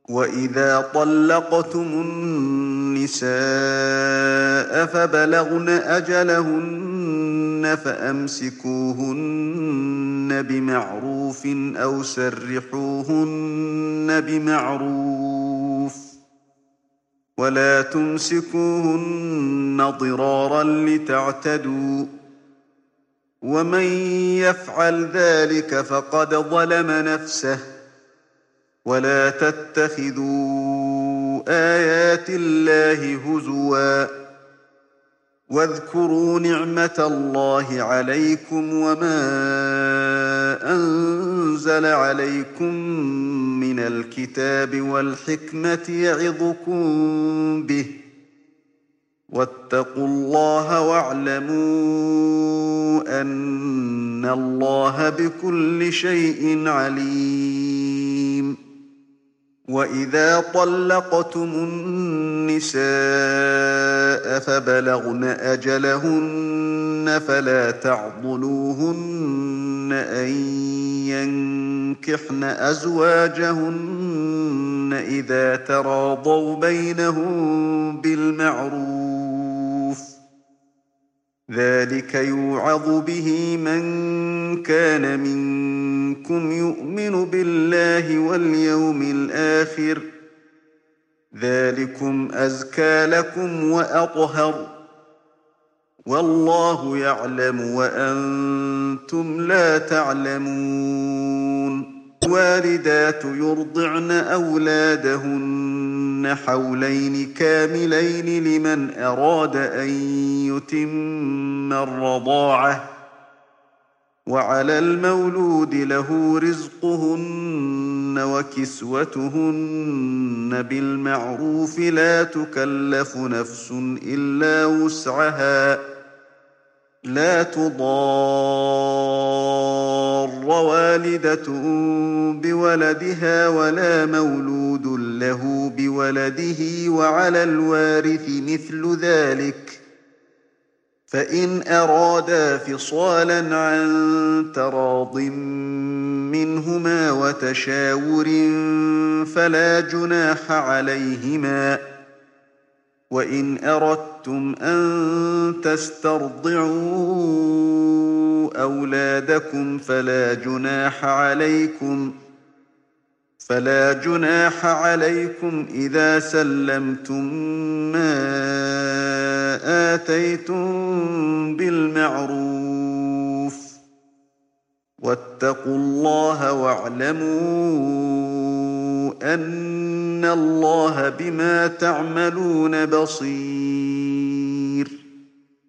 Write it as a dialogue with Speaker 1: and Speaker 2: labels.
Speaker 1: وَإِذَا طَلَّقْتُمُ النِّسَاءَ فَبَلَغْنَ أَجَلَهُنَّ فَأَمْسِكُوهُنَّ بِمَعْرُوفٍ أَوْ سَرِّحُوهُنَّ بِمَعْرُوفٍ ۚ وَلَا تُمْسِكُوهُنَّ ضِرَارًا لِّتَعْتَدُوا ۚ وَمَن يَفْعَلْ ذَٰلِكَ فَقَدْ ظَلَمَ نَفْسَهُ ۚ وَلَا تَتَّخِذُوا آيَاتِ اللَّهِ هُزُوًا ۚ وَاذْكُرُوا نِعْمَةَ اللَّهِ عَلَيْكُمْ وَمَا أَنزَلَ عَلَيْكُم مِّنَ الْكِتَابِ وَالْحِكْمَةِ يَعِظُكُم بِهِ ۚ وَاتَّقُوا اللَّهَ وَاعْلَمُوا أَنَّ اللَّهَ بِكُلِّ شَيْءٍ عَلِيمٌ وَإِذَا طَلَّقْتُمُ النِّسَاءَ فَبَلَغْنَ أَجَلَهُنَّ فَلَا تَعْضُلُوهُنَّ أَن يَنكِحْنَ أَزْوَاجَهُنَّ إِذَا تَرَاضَوْا بَيْنَهُم بِالْمَعْرُوفِ ۗ ذَٰلِكَ يُوعَظُ بِهِ مَن كَانَ مِنكُمْ يُؤْمِنُ بِاللَّهِ وَالْيَوْمِ الْآخِرِ ۗ ذَٰلِكُمْ أَزْكَىٰ لَكُمْ وَأَطْهَرُ ۗ وَاللَّهُ يَعْلَمُ وَأَنتُمْ لَا تَعْلَمُونَ الْوَالِدَاتُ يُرْضِعْنَ أَوْلَادَهُنَّ حَوْلَيْنِ كَامِلَيْنِ لِمَنْ أَرَادَ أَن يُتِمَّ الرَّضَاعَةَ ۚ وَعَلَى الْمَوْلُودِ لَهُ رِزْقُهُنَّ وَكِسْوَتُهُنَّ بِالْمَعْرُوفِ ۚ لَا تُكَلَّفُ نَفْسٌ إِلَّا وُسْعَهَا ۚ لَا تُضَارَّ وَالِدَةٌ بِوَلَدِهَا وَلَا مَوْلُودٌ لَّهُ بِوَلَدِهِ ۚ وَعَلَى الْوَارِثِ مِثْلُ ذَٰلِكَ ۗ فَإِنْ أَرَادَا فِصَالًا عَن تَرَاضٍ مِّنْهُمَا وَتَشَاوُرٍ فَلَا جُنَاحَ عَلَيْهِمَا ۗ وَإِنْ أَرَدتُّمْ أَن تَسْتَرْضِعُوا أَوْلَادَكُمْ فَلَا جُنَاحَ عَلَيْكُمْ إِذَا سَلَّمْتُم مَّا آتَيْتُم بِالْمَعْرُوفِ ۗ وَاتَّقُوا اللَّهَ وَاعْلَمُوا أَنَّ اللَّهَ بِمَا تَعْمَلُونَ بَصِيرٌ